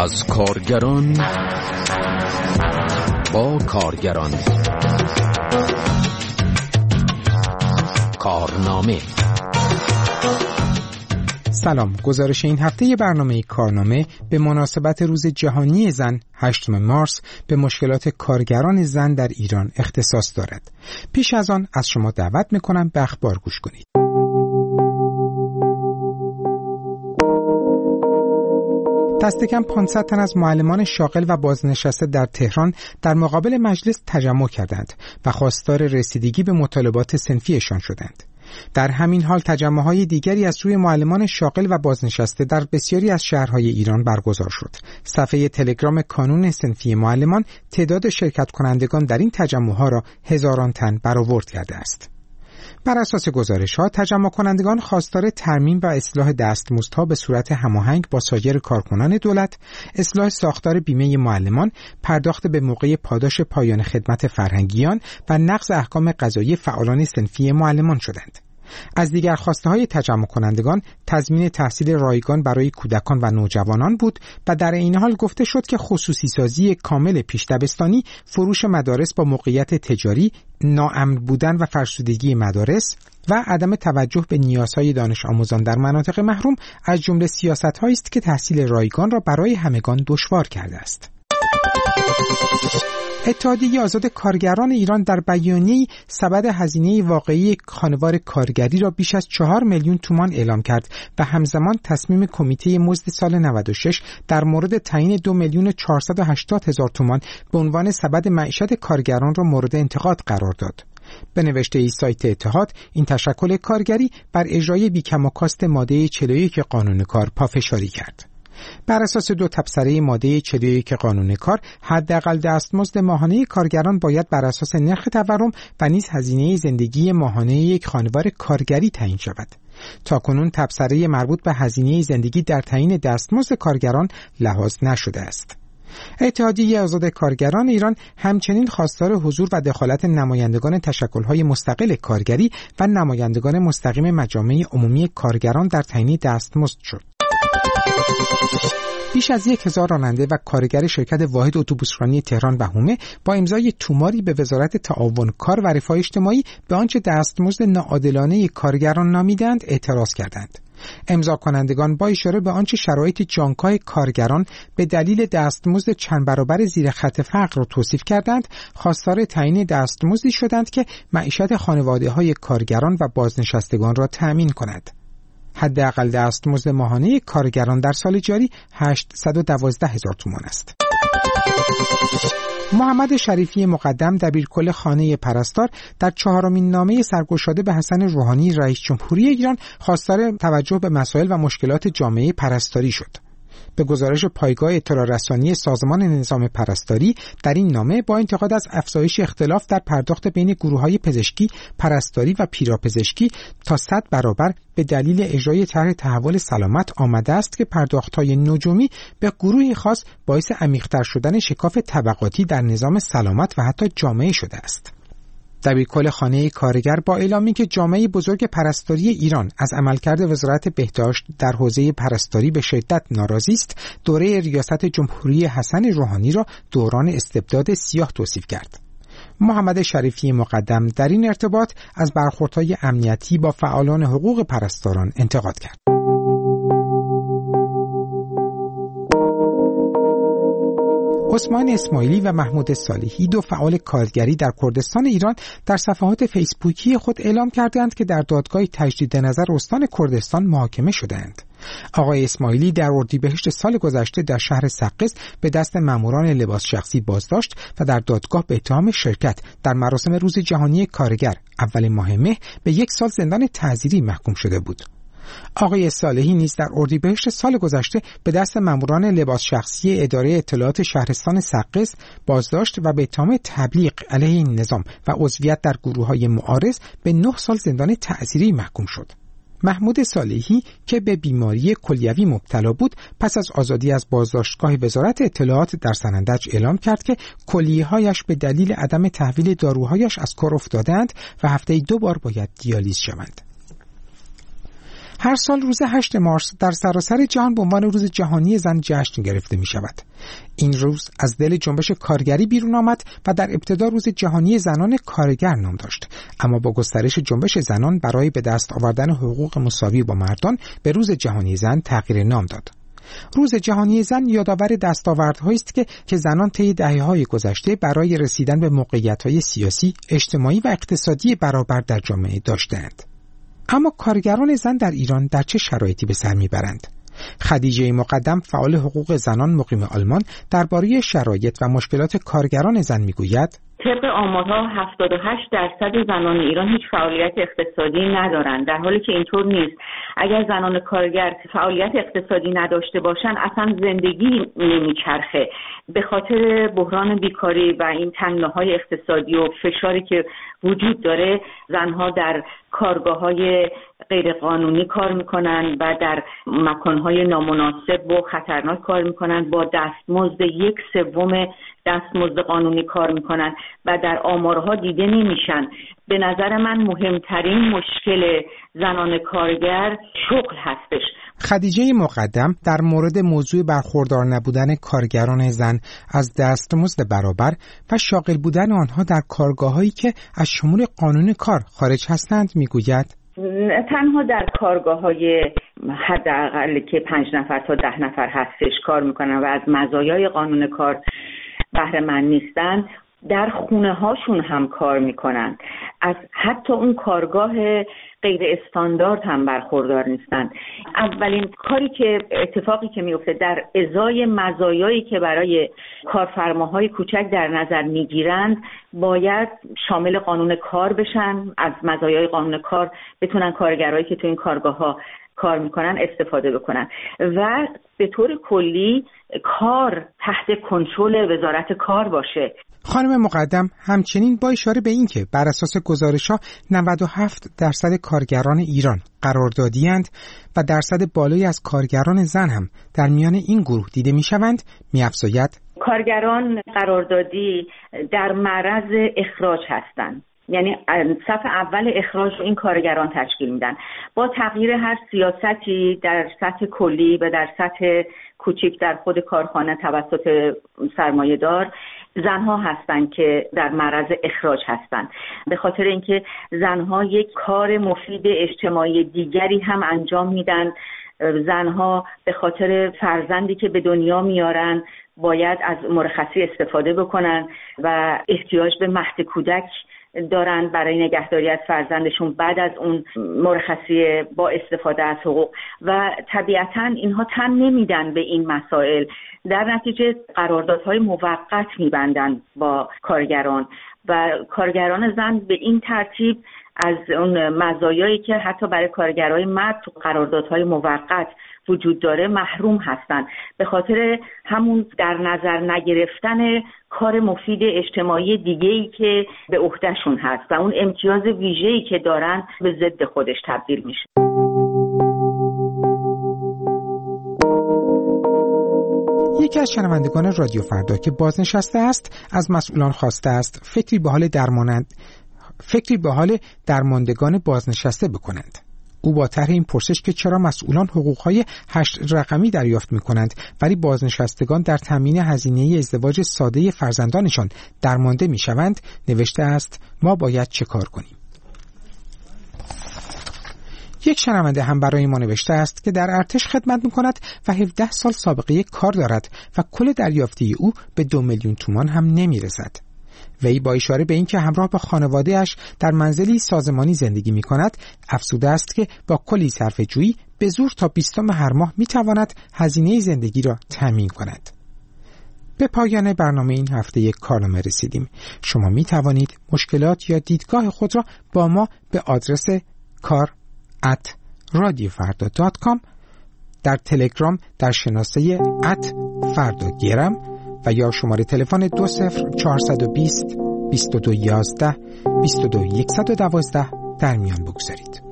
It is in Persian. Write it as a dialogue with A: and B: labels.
A: از کارگران با کارگران. کارنامه.
B: سلام، گزارش این هفته برنامه کارنامه به مناسبت روز جهانی زن 8 مارس به مشکلات کارگران زن در ایران اختصاص دارد. پیش از آن از شما دعوت میکنم به اخبار گوش کنید. دست کم 500 تن از معلمان شاغل و بازنشسته در تهران در مقابل مجلس تجمع کردند و خواستار رسیدگی به مطالبات صنفیشان شدند. در همین حال تجمع‌های دیگری از سوی معلمان شاغل و بازنشسته در بسیاری از شهرهای ایران برگزار شد. صفحه تلگرام کانون صنفی معلمان تعداد شرکت کنندگان در این تجمع‌ها را هزاران تن برآورد کرده است. بر اساس گزارش‌ها تجمع کنندگان خواستار ترمیم و اصلاح دستمزدها به صورت هماهنگ با سایر کارکنان دولت، اصلاح ساختار بیمه معلمان، پرداخت به موقع پاداش پایان خدمت فرهنگیان و نقض احکام قضایی فعالان صنفی معلمان شدند. از دیگر خواسته‌های تجمع کنندگان تضمین تحصیل رایگان برای کودکان و نوجوانان بود و در این حال گفته شد که خصوصی سازی کامل پیش دبستانی، فروش مدارس با موقعیت تجاری، ناامن بودن و فرسودگی مدارس و عدم توجه به نیازهای دانش آموزان در مناطق محروم از جمله سیاست‌هایی است که تحصیل رایگان را برای همگان دشوار کرده است. اتحادیه آزاد کارگران ایران در بیانیه‌ای سبد هزینه واقعی خانوار کارگری را بیش از 4 میلیون تومان اعلام کرد و همزمان تصمیم کمیته مزد سال 96 در مورد تعیین 2,480,000 تومان به عنوان سبد معیشت کارگران را مورد انتقاد قرار داد. به نوشته سایت اتحاد، این تشکل کارگری بر اجرای بی‌کم و کاست ماده 41 قانون کار پافشاری کرد. بر اساس 2 تبصره ماده 41 قانون کار، حداقل دستمزد ماهانه کارگران باید بر اساس نرخ تورم و نیز هزینه زندگی ماهانه یک خانوار کارگری تعیین شود. تاکنون تبصره مربوط به هزینه زندگی در تعیین دستمزد کارگران لحاظ نشده است. اتحادیه آزاد کارگران ایران همچنین خواستار حضور و دخالت نمایندگان تشکل‌های مستقل کارگری و نمایندگان مستقیم مجامع عمومی کارگران در تعیین دستمزد شد. بیش از 1000 راننده و کارگر شرکت واحد اتوبوسرانی تهران و حومه با امضای توماری به وزارت تعاون کار و رفاه اجتماعی به آنچه دستمزد ناعادلانه کارگران نامیدند اعتراض کردند. امضا کنندگان با اشاره به آنچه شرایط جانکاه کارگران به دلیل دستمزد چند برابر زیر خط فقر را توصیف کردند، خواستار تعیین دستمزدی شدند که معیشت خانواده‌های کارگران و بازنشستگان را تأمین کند. حداقل دستمزد ماهانه کارگران در سال جاری 812,000 تومان است. محمد شریفی مقدم دبیرکل خانه پرستار در 4مین نامه سرگشاده به حسن روحانی رئیس جمهوری ایران خواستار توجه به مسائل و مشکلات جامعه پرستاری شد. به گزارش پایگاه اطلاع رسانی سازمان نظام پرستاری، در این نامه با انتقاد از افزایش اختلاف در پرداخت بین گروه‌های پزشکی، پرستاری و پیراپزشکی تا 100 برابر به دلیل اجرای طرح تحول سلامت آمده است که پرداخت‌های نجومی به گروهی خاص باعث عمیق‌تر شدن شکاف طبقاتی در نظام سلامت و حتی جامعه شده است. دبیرکل خانه کارگر با اعلامی که جامعه بزرگ پرستاری ایران از عملکرد وزارت بهداشت در حوزه پرستاری به شدت ناراضی است، دوره ریاست جمهوری حسن روحانی را دوران استبداد سیاه توصیف کرد. محمد شریفی مقدم در این ارتباط از برخوردهای امنیتی با فعالان حقوق پرستاران انتقاد کرد. عثمان اسماعیلی و محمود صالحی، 2 فعال کارگری در کردستان ایران، در صفحات فیسبوکی خود اعلام کردند که در دادگاه تجدید نظر استان کردستان محاکمه شدند. آقای اسماعیلی در اردیبهشت سال گذشته در شهر سقز به دست ماموران لباس شخصی بازداشت و در دادگاه به اتهام شرکت در مراسم روز جهانی کارگر اول ماه مه به 1 سال زندان تعزیری محکوم شده بود. آقای صالحی نیز در اردیبهشت سال گذشته به دست ماموران لباس شخصی اداره اطلاعات شهرستان سقز بازداشت و به اتهام تبلیغ علیه این نظام و عضویت در گروه‌های معارض به 9 سال زندان تعزیری محکوم شد. محمود صالحی که به بیماری کلیوی مبتلا بود، پس از آزادی از بازداشتگاه وزارت اطلاعات در سنندج اعلام کرد که کلیه‌هایش به دلیل عدم تحویل داروهایش از کار افتادند و هفته‌ای 2 بار باید دیالیز شوند. هر سال روز 8 مارس در سراسر جهان به عنوان روز جهانی زن جشن گرفته می شود. این روز از دل جنبش کارگری بیرون آمد و در ابتدا روز جهانی زنان کارگر نام داشت، اما با گسترش جنبش زنان برای به دست آوردن حقوق مساوی با مردان به روز جهانی زن تغییر نام داد. روز جهانی زن یادآور دستاوردهایی است که زنان طی دهه‌های گذشته برای رسیدن به موقعیت‌های سیاسی، اجتماعی و اقتصادی برابر در جامعه داشتند. اما کارگران زن در ایران در چه شرایطی به سر میبرند؟ خدیجه مقدم، فعال حقوق زنان مقیم آلمان، درباره شرایط و مشکلات کارگران زن میگوید:
C: طبق آمارها 78% زنان ایران هیچ فعالیت اقتصادی ندارند، در حالی که اینطور نیست. اگر زنان کارگر فعالیت اقتصادی نداشته باشند اصلا زندگی نمیچرخه. به خاطر بحران بیکاری و این تنگناهای اقتصادی و فشاری که وجود داره، زنها در کارگاه‌های غیرقانونی کار میکنن و در مکانهای نامناسب و خطرناک کار میکنن، با دستمزد 1/3 دستمزد قانونی کار میکنن و در آمارها دیده نمیشن. به نظر من مهمترین مشکل زنان کارگر شغل هستش.
B: خدیجه مقدم در مورد موضوع برخوردار نبودن کارگران زن از دستمزد برابر و شاغل بودن آنها در کارگاه‌هایی که از شمول قانون کار خارج هستند میگوید:
C: تنها در کارگاه‌های حداقل که 5 نفر تا 10 نفر هستش کار میکنن و از مزایای قانون کار بهره مند نیستن، در خونه هاشون هم کار میکنن، از حتی اون کارگاه غیر استاندارد هم برخوردار نیستن. اولین اتفاقی که میفته در ازای مزایایی که برای کارفرماهای کوچک در نظر میگیرند باید شامل قانون کار بشن، از مزایای قانون کار بتونن کارگرایی که تو این کارگاه ها کار میکنن استفاده بکنن و به طور کلی کار تحت کنترل وزارت کار باشه.
B: خانم مقدم همچنین با اشاره به این که بر اساس گزارش‌ها 97% کارگران ایران قراردادی‌اند و درصد بالایی از کارگران زن هم در میان این گروه دیده می‌شوند، می‌افزاید:
C: کارگران قراردادی در معرض اخراج هستند. یعنی صف اول اخراج رو این کارگران تشکیل میدن. با تغییر هر سیاستی در سطح کلی و در سطح کوچک در خود کارخانه توسط سرمایه‌دار، زنها هستند که در معرض اخراج هستند. به خاطر اینکه زنها یک کار مفید اجتماعی دیگری هم انجام میدن. زنها به خاطر فرزندی که به دنیا میارن باید از مرخصی استفاده بکنن و احتیاج به مهد کودک دارن برای نگهداری از فرزندشون بعد از اون مرخصی با استفاده از حقوق، و طبیعتاً اینها تن نمیدن به این مسائل. در نتیجه قراردادهای موقت میبندن با کارگران و کارگران زن به این ترتیب از اون مزایایی که حتی برای کارگرای مرد تو قراردادهای موقت وجود داره محروم هستن، به خاطر همون در نظر نگرفتن کار مفید اجتماعی دیگه‌ای که به عهدهشون هست و اون امتیاز ویژه‌ای که دارن به ضد خودش تبدیل میشه.
B: یکی از شنوندگان رادیو فردا که بازنشسته است از مسئولان خواسته است فکری به حال درماندگان بازنشسته بکنند. او با طرح این پرسش که چرا مسئولان حقوقهای 8 رقمی دریافت می‌کنند ولی بازنشستگان در تامین هزینه ازدواج ساده فرزندانشان درمانده می‌شوند، نوشته است: ما باید چه کار کنیم؟ یک شنونده هم برای ما نوشته است که در ارتش خدمت می‌کند و 17 سال سابقه کار دارد و کل دریافتی او به 2 میلیون تومان هم نمی‌رسد. وی با اشاره به این که همراه با خانواده‌اش در منزلی سازمانی زندگی می‌کند، افسوده است که با کلی صرفه‌جویی به زور تا 20 هر ماه می‌تواند هزینه زندگی را تامین کند. به پایان برنامه این هفته یک کارنامه رسیدیم. شما می‌توانید مشکلات یا دیدگاه خود را با ما به آدرس kar@radiofarda.com، در تلگرام در شناسه @فرداگرم و یا شماره تلفن 20420 2211 22112 در میان بگذارید.